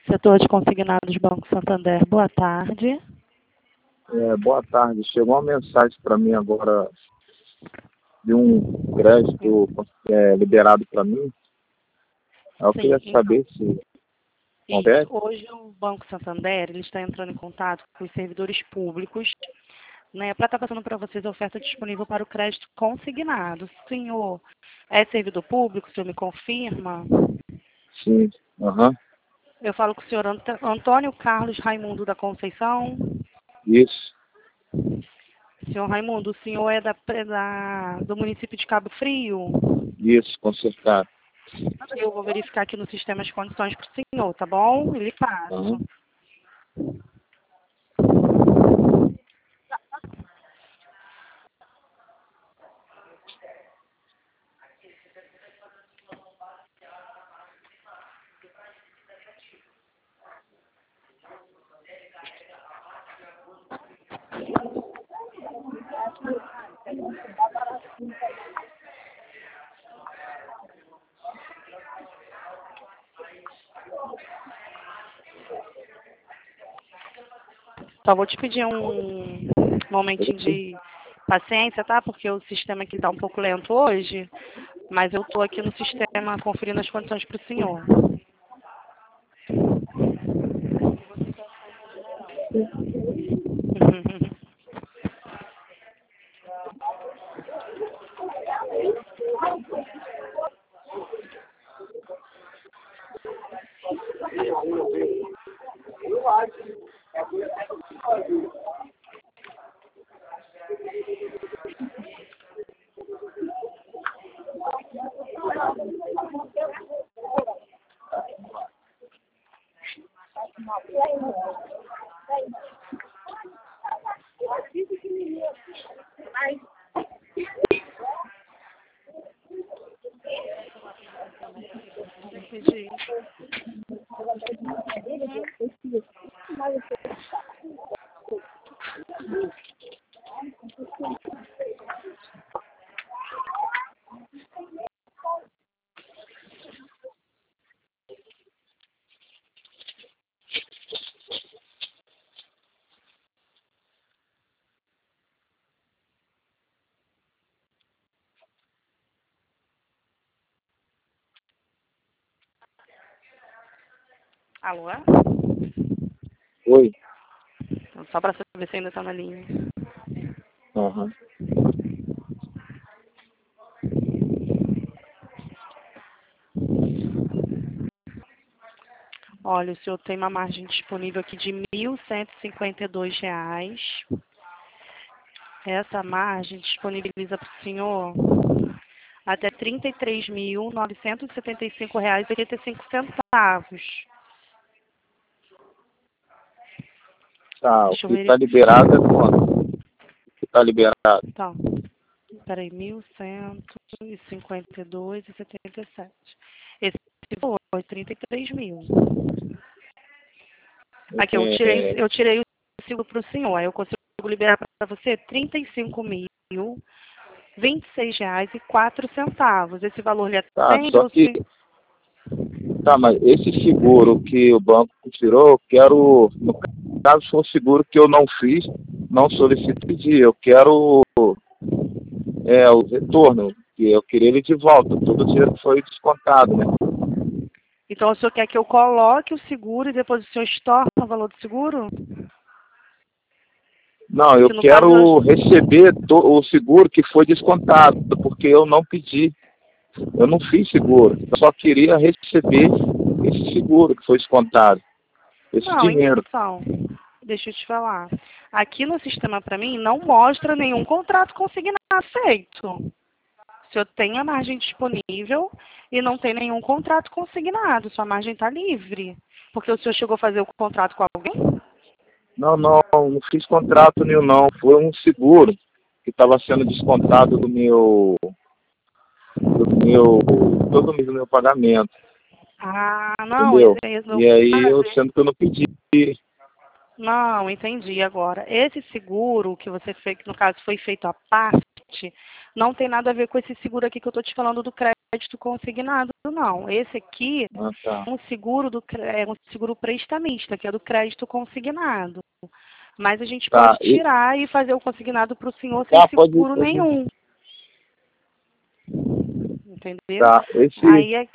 Setor de consignados Banco Santander, boa tarde. Boa tarde. Chegou uma mensagem para mim agora de um crédito liberado para mim. Eu Sim, queria saber se acontece. Hoje o Banco Santander ele está entrando em contato com os servidores públicos, né, para estar passando para vocês a oferta disponível para o crédito consignado. O senhor é servidor público, o senhor me confirma? Sim. Aham. Eu falo com o senhor Antônio Carlos Raimundo da Conceição. Isso. Senhor Raimundo, o senhor é do município de Cabo Frio? Isso, consertar. Eu vou verificar aqui no sistema as condições para o senhor, tá bom? Ele passa. Aham. Só vou te pedir um momentinho de paciência, tá? Porque o sistema aqui está um pouco lento hoje, mas eu estou aqui no sistema conferindo as condições para o senhor. Entendi. Alô? Oi. Só para saber se ainda está na linha. Aham. Olha, o senhor tem uma margem disponível aqui de R$ 1.152. Essa margem disponibiliza para o senhor até R$ 33.975,85. Tá, o Deixa eu que ver. está liberado é quanto? O que está liberado? Tá. Peraí, 1.152,77. Esse foi 33 mil. Aqui, eu tirei o seguro para o senhor. Aí eu consigo liberar para você R$ 35.026,04. Esse valor lhe Tá, atende só ou que... se... Tá, mas esse seguro que o banco tirou, eu quero... No caso, foi um seguro que eu não fiz, não solicito pedir. Eu quero o retorno, que eu queria ele de volta. Todo o dinheiro que foi descontado, né? Então o senhor quer que eu coloque o seguro e depois o senhor estorna o valor do seguro? Não, eu Que no caso quero receber o seguro que foi descontado, porque eu não pedi. Eu não fiz seguro. Eu só queria receber esse seguro que foi descontado. Esse Não, dinheiro. então, deixa eu te falar. Aqui no sistema, para mim, não mostra nenhum contrato consignado feito. O senhor tem a margem disponível e não tem nenhum contrato consignado. Sua margem está livre. Porque o senhor chegou a fazer o contrato com alguém? Não fiz contrato nenhum, não. Foi um seguro que estava sendo descontado todo mês do meu pagamento. Ah, não, Entendeu? não. E aí, sendo que eu não pedi. Não, entendi agora. Esse seguro que você fez, que no caso foi feito à parte, não tem nada a ver com esse seguro aqui que eu estou te falando do crédito consignado, não. Esse aqui Tá. é um seguro é um seguro prestamista, que é do crédito consignado. Mas a gente Tá. pode tirar e fazer o consignado para o senhor sem Tá, seguro nenhum. Entendeu? Tá, Aí é...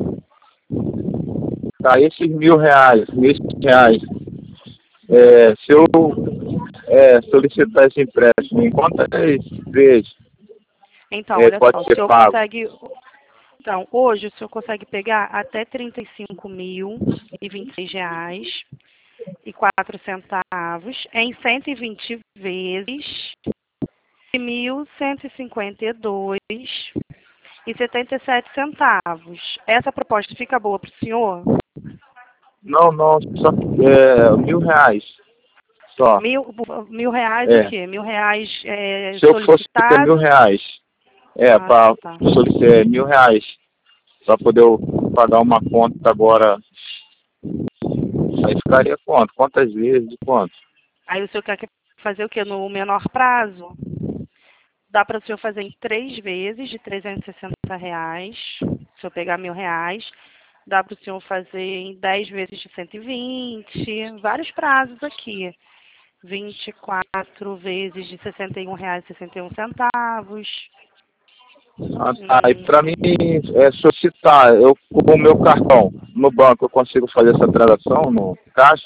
Tá, esses R$ 1.000, se eu solicitar esse empréstimo, em quantas vezes Então, olha pode só, o ser senhor pago? consegue... Então, hoje o senhor consegue pegar até R$ 35.026,04 em 120 vezes de R$ 1.152,77. Essa proposta fica boa para o senhor? Não, só R$ 1.000 só. R$ 1.000 o quê? R$ 1.000 Se eu fosse ter solicitado? R$ 1.000, para Tá. solicitar R$ 1.000, para poder eu pagar uma conta agora, aí ficaria quanto? Quantas vezes de quanto? Aí o senhor quer fazer o quê? No menor prazo? Dá para o senhor fazer em 3 vezes de R$ 360. Se eu pegar R$ 1.000, dá para o senhor fazer em 10 vezes de 120. Vários prazos aqui. 24 vezes de R$ 61,61. Tá. E para mim solicitar, eu com o meu cartão no banco, eu consigo fazer essa transação no caixa?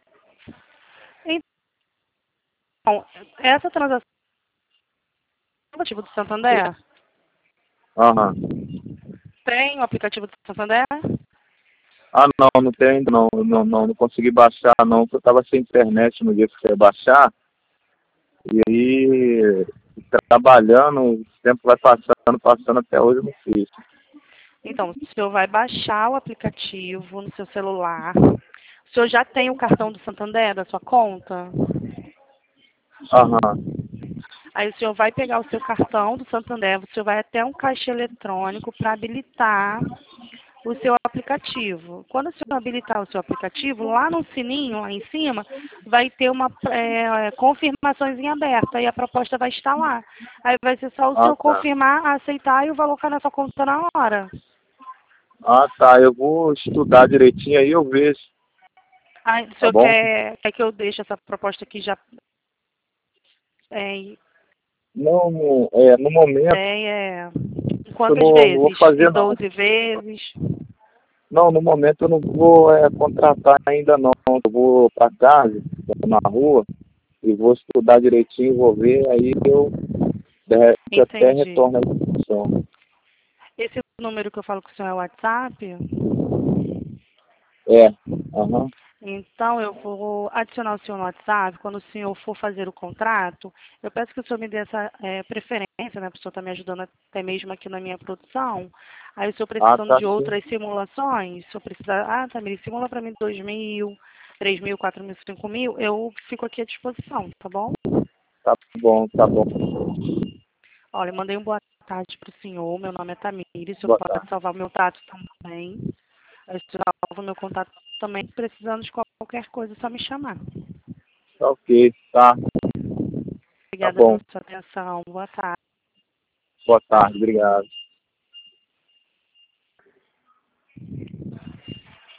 Então, essa transação é o aplicativo do Santander? Aham. Tem o aplicativo do Santander? Ah, não tem ainda não consegui baixar não, porque eu estava sem internet no dia que eu ia baixar, e aí trabalhando, o tempo vai passando até hoje eu não fiz. Então, o senhor vai baixar o aplicativo no seu celular. O senhor já tem o cartão do Santander da sua conta? Aham. Aí o senhor vai pegar o seu cartão do Santander, o senhor vai até um caixa eletrônico para habilitar o seu aplicativo. Quando o senhor habilitar o seu aplicativo, lá no sininho, lá em cima, vai ter uma confirmações em aberto, aí a proposta vai estar lá. Aí vai ser só o Ah, senhor tá. confirmar, aceitar e o valor cair na sua conta na hora. Ah, tá, eu vou estudar direitinho aí eu vejo, Aí o tá senhor bom? quer que eu deixe essa proposta aqui já em Não, no momento eu quantas não vou vezes? Em fazer não. 12 vezes? Não, no momento eu não vou contratar ainda não. Eu vou para casa, na rua, e vou estudar direitinho, vou ver, aí eu de repente até Entendi. retorno a discussão. Esse número que eu falo com o senhor é o WhatsApp? Aham. Então, eu vou adicionar o senhor no WhatsApp. Quando o senhor for fazer o contrato, eu peço que o senhor me dê essa preferência, né? Para o senhor estar me ajudando até mesmo aqui na minha produção. Aí, o senhor Ah, precisando tá de sim. outras simulações, se eu precisar, Tamiri, simula para mim 2.000, 3.000, 4.000, 5.000, eu fico aqui à disposição, tá bom? Tá bom, tá bom. Olha, eu mandei uma boa tarde para o senhor. Meu nome é Tamiri. O senhor Boa pode tarde. salvar o meu tato também. Eu salvo o meu contato também. Precisando de qualquer coisa, é só me chamar. Tá ok, tá Obrigada pela bom. sua atenção. Boa tarde. Boa tarde, obrigado.